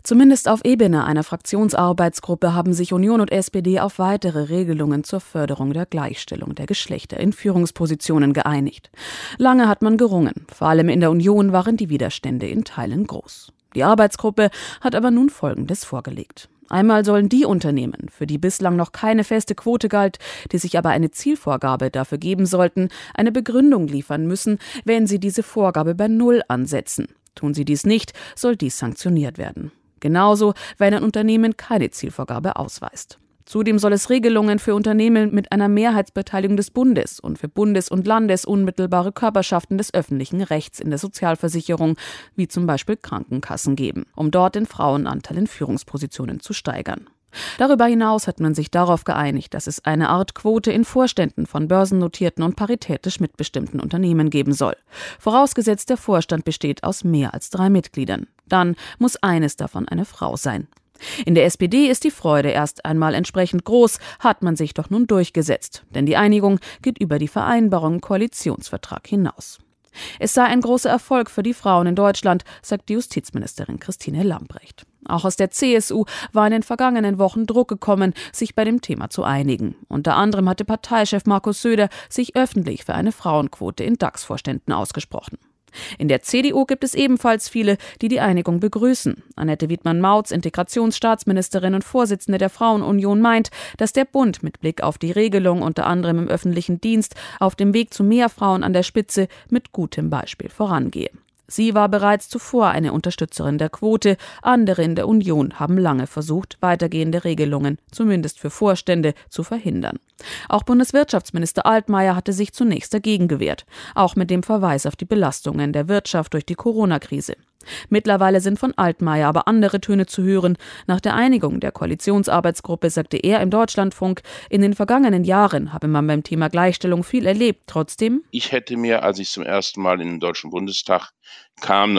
Zumindest auf Ebene einer Fraktionsarbeitsgruppe haben sich Union und SPD auf weitere Regelungen zur Förderung der Gleichstellung der Geschlechter in Führungspositionen geeinigt. Lange hat man gerungen. Vor allem in der Union waren die Widerstände in Teilen groß. Die Arbeitsgruppe hat aber nun Folgendes vorgelegt. Einmal sollen die Unternehmen, für die bislang noch keine feste Quote galt, die sich aber eine Zielvorgabe dafür geben sollten, eine Begründung liefern müssen, wenn sie diese Vorgabe bei 0 ansetzen. Tun sie dies nicht, soll dies sanktioniert werden. Genauso, wenn ein Unternehmen keine Zielvorgabe ausweist. Zudem soll es Regelungen für Unternehmen mit einer Mehrheitsbeteiligung des Bundes und für Bundes- und landesunmittelbare Körperschaften des öffentlichen Rechts in der Sozialversicherung, wie zum Beispiel Krankenkassen, geben, um dort den Frauenanteil in Führungspositionen zu steigern. Darüber hinaus hat man sich darauf geeinigt, dass es eine Art Quote in Vorständen von börsennotierten und paritätisch mitbestimmten Unternehmen geben soll. Vorausgesetzt, der Vorstand besteht aus mehr als 3 Mitgliedern. Dann muss eines davon eine Frau sein. In der SPD ist die Freude erst einmal entsprechend groß, hat man sich doch nun durchgesetzt. Denn die Einigung geht über die Vereinbarung im Koalitionsvertrag hinaus. Es sei ein großer Erfolg für die Frauen in Deutschland, sagt die Justizministerin Christine Lambrecht. Auch aus der CSU war in den vergangenen Wochen Druck gekommen, sich bei dem Thema zu einigen. Unter anderem hatte Parteichef Markus Söder sich öffentlich für eine Frauenquote in DAX-Vorständen ausgesprochen. In der CDU gibt es ebenfalls viele, die die Einigung begrüßen. Annette Wiedmann-Mautz, Integrationsstaatsministerin und Vorsitzende der Frauenunion, meint, dass der Bund mit Blick auf die Regelung unter anderem im öffentlichen Dienst auf dem Weg zu mehr Frauen an der Spitze mit gutem Beispiel vorangehe. Sie war bereits zuvor eine Unterstützerin der Quote. Andere in der Union haben lange versucht, weitergehende Regelungen, zumindest für Vorstände, zu verhindern. Auch Bundeswirtschaftsminister Altmaier hatte sich zunächst dagegen gewehrt, auch mit dem Verweis auf die Belastungen der Wirtschaft durch die Corona-Krise. Mittlerweile sind von Altmaier aber andere Töne zu hören. Nach der Einigung der Koalitionsarbeitsgruppe sagte er im Deutschlandfunk, in den vergangenen Jahren habe man beim Thema Gleichstellung viel erlebt. Trotzdem: Ich hätte mir, als ich zum ersten Mal in den Deutschen Bundestag kam,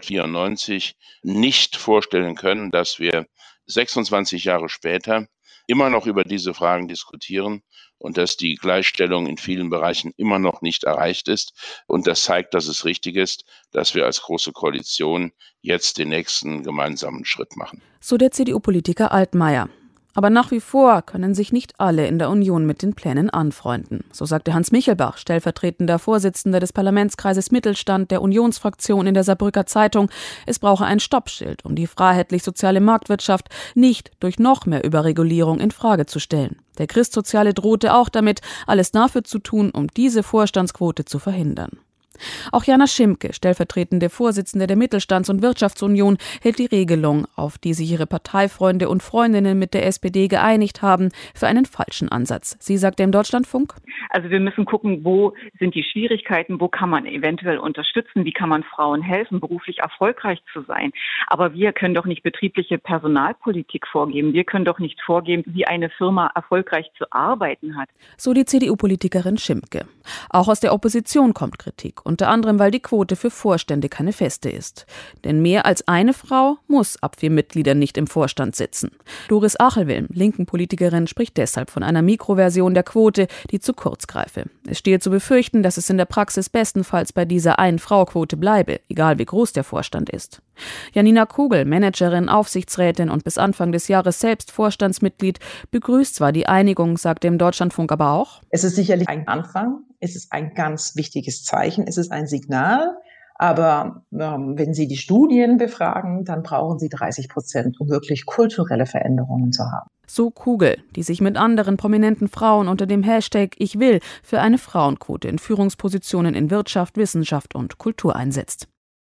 1994, nicht vorstellen können, dass wir 26 Jahre später immer noch über diese Fragen diskutieren und dass die Gleichstellung in vielen Bereichen immer noch nicht erreicht ist. Und das zeigt, dass es richtig ist, dass wir als Große Koalition jetzt den nächsten gemeinsamen Schritt machen. So der CDU-Politiker Altmaier. Aber nach wie vor können sich nicht alle in der Union mit den Plänen anfreunden. So sagte Hans Michelbach, stellvertretender Vorsitzender des Parlamentskreises Mittelstand der Unionsfraktion in der Saarbrücker Zeitung, es brauche ein Stoppschild, um die freiheitlich-soziale Marktwirtschaft nicht durch noch mehr Überregulierung in Frage zu stellen. Der Christsoziale drohte auch damit, alles dafür zu tun, um diese Vorstandsquote zu verhindern. Auch Jana Schimke, stellvertretende Vorsitzende der Mittelstands- und Wirtschaftsunion, hält die Regelung, auf die sich ihre Parteifreunde und Freundinnen mit der SPD geeinigt haben, für einen falschen Ansatz. Sie sagte im Deutschlandfunk: Also wir müssen gucken, wo sind die Schwierigkeiten, wo kann man eventuell unterstützen, wie kann man Frauen helfen, beruflich erfolgreich zu sein. Aber wir können doch nicht betriebliche Personalpolitik vorgeben. Wir können doch nicht vorgeben, wie eine Firma erfolgreich zu arbeiten hat. So die CDU-Politikerin Schimke. Auch aus der Opposition kommt Kritik. Unter anderem, weil die Quote für Vorstände keine feste ist. Denn mehr als eine Frau muss ab 4 Mitgliedern nicht im Vorstand sitzen. Doris Achelwilm, linken Politikerin, spricht deshalb von einer Mikroversion der Quote, die zu kurz greife. Es stehe zu befürchten, dass es in der Praxis bestenfalls bei dieser Ein-Frau-Quote bleibe, egal wie groß der Vorstand ist. Janina Kugel, Managerin, Aufsichtsrätin und bis Anfang des Jahres selbst Vorstandsmitglied, begrüßt zwar die Einigung, sagte im Deutschlandfunk aber auch: Es ist sicherlich ein Anfang, es ist ein ganz wichtiges Zeichen, es ist ein Signal, aber wenn Sie die Studien befragen, dann brauchen Sie 30%, um wirklich kulturelle Veränderungen zu haben. So Kugel, die sich mit anderen prominenten Frauen unter dem Hashtag #Ich will für eine Frauenquote in Führungspositionen in Wirtschaft, Wissenschaft und Kultur einsetzt.